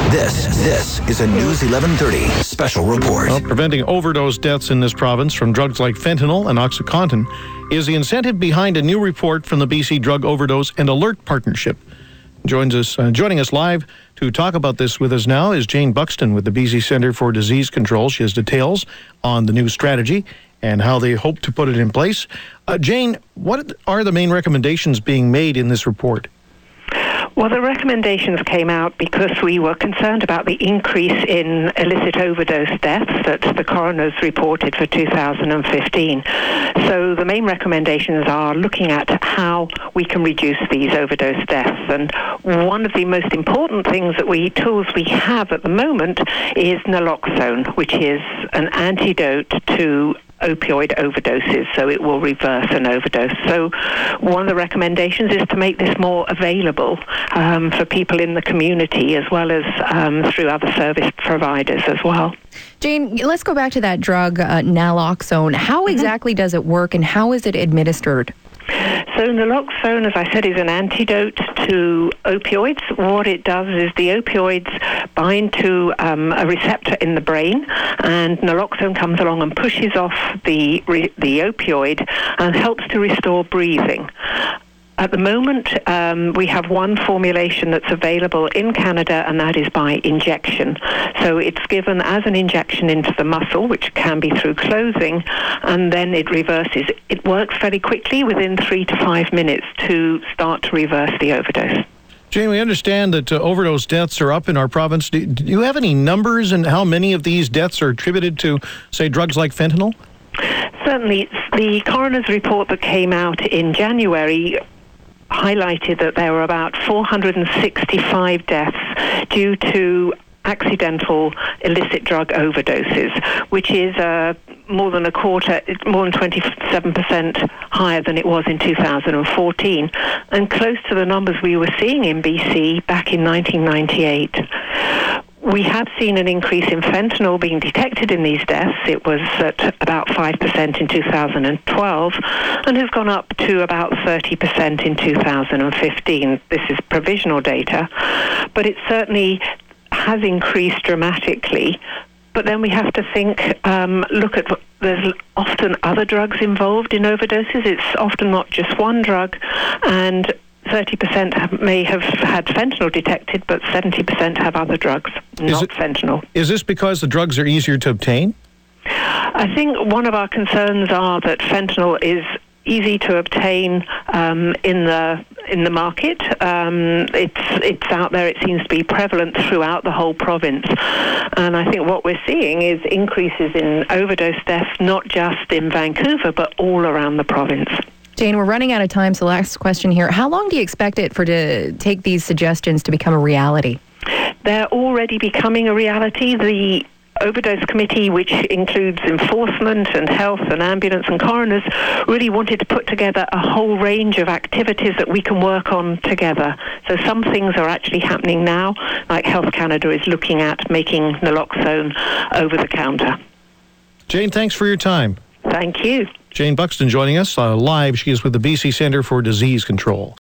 This is a News 1130 special report. Well, preventing overdose deaths in this province from drugs like fentanyl and OxyContin is the incentive behind a new report from the BC Drug Overdose and Alert Partnership. Joining us live to talk about this with us now is Jane Buxton with the BC Centre for Disease Control. She has details on the new strategy and how they hope to put it in place. Jane, what are the main recommendations being made in this report? Well, the recommendations came out because we were concerned about the increase in illicit overdose deaths that the coroners reported for 2015. So the main recommendations are looking at how we can reduce these overdose deaths. And one of the most important tools we have at the moment is naloxone, which is an antidote to opioid overdoses, so it will reverse an overdose. So one of the recommendations is to make this more available for people in the community as well as through other service providers as well. Jane, let's go back to that drug, naloxone. How exactly does it work and how is it administered? So naloxone, as I said, is an antidote to opioids. What it does is the opioids bind to a receptor in the brain, and naloxone comes along and pushes off the opioid and helps to restore breathing. At the moment, we have one formulation that's available in Canada, and that is by injection. So it's given as an injection into the muscle, which can be through clothing, and then it reverses. It works very quickly, within 3 to 5 minutes, to start to reverse the overdose. Jane, we understand that overdose deaths are up in our province. Do you have any numbers and how many of these deaths are attributed to, say, drugs like fentanyl? Certainly. The coroner's report that came out in January highlighted that there were about 465 deaths due to accidental illicit drug overdoses, which is more than 27% higher than it was in 2014, and close to the numbers we were seeing in BC back in 1998. We have seen an increase in fentanyl being detected in these deaths. It was at about 5% in 2012 and has gone up to about 30% in 2015. This is provisional data, but it certainly has increased dramatically. But then we have to think, look at, there's often other drugs involved in overdoses. It's often not just one drug, and 30% may have had fentanyl detected, but 70% have other drugs, not fentanyl. Is this because the drugs are easier to obtain? I think one of our concerns are that fentanyl is easy to obtain in the market. It's out there. It seems to be prevalent throughout the whole province. And I think what we're seeing is increases in overdose deaths, not just in Vancouver, but all around the province. Jane, we're running out of time, so last question here. How long do you expect it to take these suggestions to become a reality? They're already becoming a reality. The Overdose Committee, which includes enforcement and health and ambulance and coroners, really wanted to put together a whole range of activities that we can work on together. So some things are actually happening now, like Health Canada is looking at making naloxone over the counter. Jane, thanks for your time. Thank you. Jane Buxton joining us live. She is with the BC Centre for Disease Control.